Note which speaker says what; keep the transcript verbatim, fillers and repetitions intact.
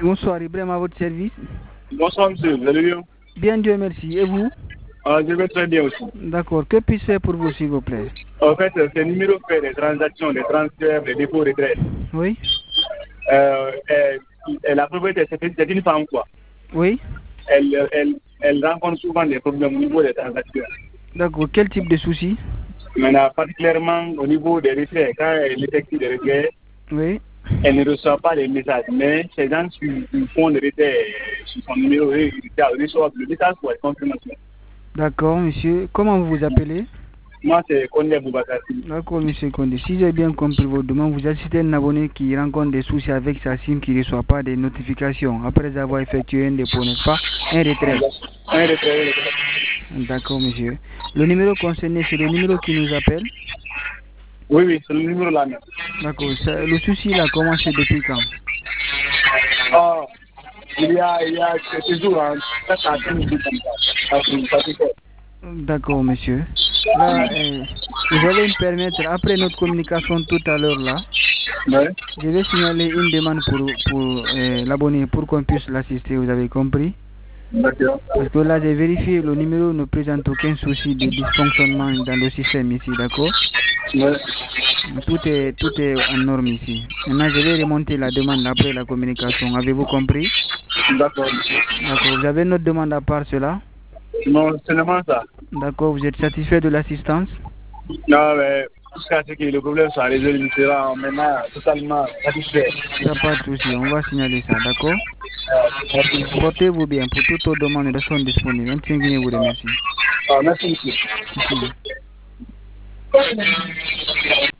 Speaker 1: Bonsoir, Ibrahim, à votre service.
Speaker 2: Bonsoir, monsieur. Vous allez bien?
Speaker 1: Bien, Dieu merci. Et vous?
Speaker 2: Ah, je vais très bien aussi.
Speaker 1: D'accord. Que puis-je faire pour vous, s'il vous plaît?
Speaker 2: En fait, c'est le numéro fait des transactions, des transferts, des dépôts, des retraite.
Speaker 1: Oui?
Speaker 2: Euh, et, et la propriété, c'est une femme, quoi.
Speaker 1: Oui?
Speaker 2: Elle, elle, elle rencontre souvent des problèmes au niveau des transactions.
Speaker 1: D'accord. Quel type de souci?
Speaker 2: Maintenant, particulièrement au niveau des retraits, quand elle effectue des retraits,
Speaker 1: Oui?
Speaker 2: elle ne reçoit pas les messages. Mais ces gens qui font des retraits sur son numéro, ils reçoivent le message pour être confirmation.
Speaker 1: D'accord, monsieur. Comment vous vous appelez?
Speaker 2: Moi, c'est Kondé Boubacar.
Speaker 1: D'accord, monsieur Condé. Si j'ai bien compris votre demande, vous assistez un abonné qui rencontre des soucis avec sa SIM qui ne reçoit pas des notifications après avoir effectué un dépôt, n'est-ce pas? Un retrait.
Speaker 2: Un retrait, un retrait.
Speaker 1: D'accord, monsieur. Le numéro concerné, c'est le numéro qui nous appelle?
Speaker 2: Oui, oui, c'est le numéro là même.
Speaker 1: D'accord. Ça- Le souci, il a commencé depuis quand?
Speaker 2: Ah, il y a, il y a quelques jours, hein, ça, ça a été mis comme ça. Ça, c'est- ça, c'est fait.
Speaker 1: D'accord, monsieur. Là, euh, vous allez me permettre, après notre communication tout à l'heure là,
Speaker 2: Ouais,
Speaker 1: je vais signaler une demande pour, pour euh, l'abonné pour qu'on puisse l'assister, vous avez compris?
Speaker 2: d'accord.
Speaker 1: Parce que là, j'ai vérifié, le numéro ne présente aucun souci de dysfonctionnement dans le système ici, d'accord?
Speaker 2: Ouais,
Speaker 1: Tout est, tout est en norme ici. Maintenant, je vais remonter la demande après la communication. Avez-vous compris?
Speaker 2: d'accord.
Speaker 1: D'accord. Vous avez une autre demande à part cela?
Speaker 2: Non, c'est seulement ça.
Speaker 1: D'accord. Vous êtes satisfait de l'assistance?
Speaker 2: Non, mais jusqu'à ce que le problème soit résolu, il sera maintenant totalement satisfait.
Speaker 1: Il n'y a pas de souci. On va signaler ça, d'accord?
Speaker 2: Merci.
Speaker 1: Portez-vous bien. Pour toute autre demande, nous sommes disponibles. M T N Guinée vous remercie.
Speaker 2: Ah, merci, monsieur.
Speaker 1: Merci.